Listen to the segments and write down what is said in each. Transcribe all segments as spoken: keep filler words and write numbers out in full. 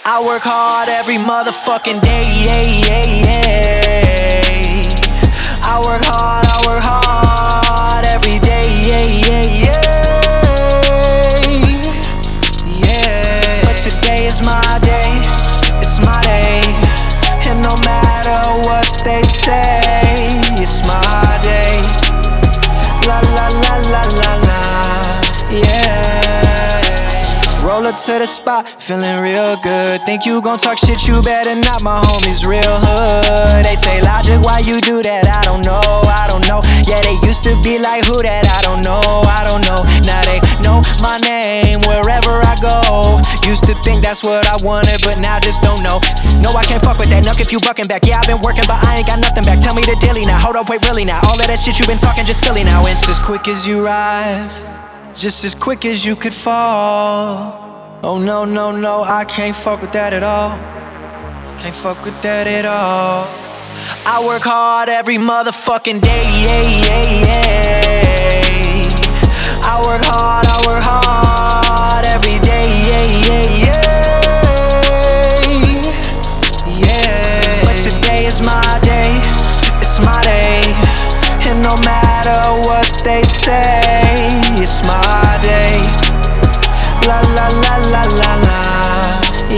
I work hard every motherfucking day, yeah, yeah, yeah. I work hard, I work hard every day, yeah, yeah, yeah. Yeah. But today is my day, it's my day. And no matter what they say, it's my day. La la la la la la, yeah. Roll up to the spot, feeling real good. Think you gon' talk shit, you better not, my homies real hood. They say, Logic, why you do that? I don't know, I don't know. Yeah, they used to be like, who that? I don't know, I don't know. Now they know my name wherever I go. Used to think that's what I wanted, but now just don't know. No, I can't fuck with that nuck if you bucking back. Yeah, I've been working, but I ain't got nothing back. Tell me the dilly now, hold up, wait, really now. All of that shit you been talking just silly now. It's as quick as you rise, just as quick as you could fall. Oh no, no, no, I can't fuck with that at all. Can't fuck with that at all. I work hard every motherfucking day, yeah, yeah, yeah. I work hard, I work hard every day, yeah, yeah, yeah. Yeah. But today is my day, it's my day. And no matter what they say, it's my day. La la la la la la,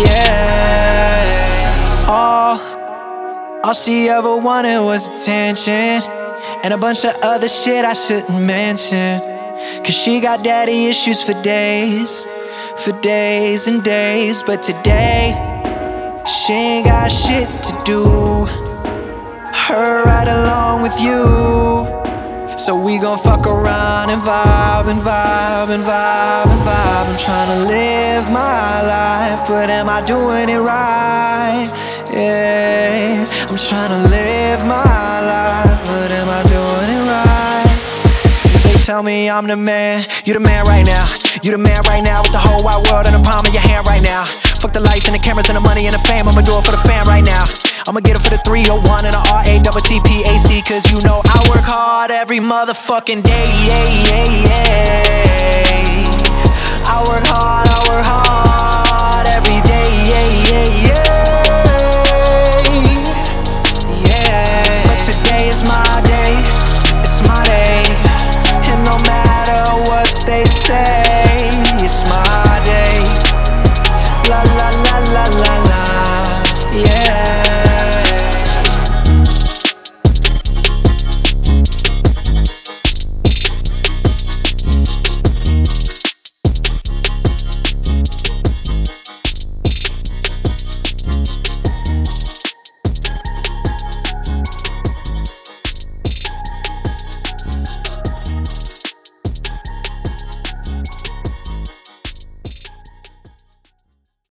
yeah. All, all she ever wanted was attention, and a bunch of other shit I shouldn't mention. Cause she got daddy issues for days, for days and days. But today, she ain't got shit to do. Her right along with you. So we gon' fuck around and vibe and vibe and vibe and vibe. I'm tryna live my life, but am I doing it right? Yeah, I'm tryna live my life, but am I doing it right? They tell me I'm the man, you the man right now. You the man right now with the whole wide world in the palm of your hand right now. Fuck the lights and the cameras and the money and the fame, I'ma do it for the fam right now. I'ma get it for the three oh one and the R A T T P A C. Cause you know I work hard every motherfucking day, yeah, yeah, yeah. I work hard, I work hard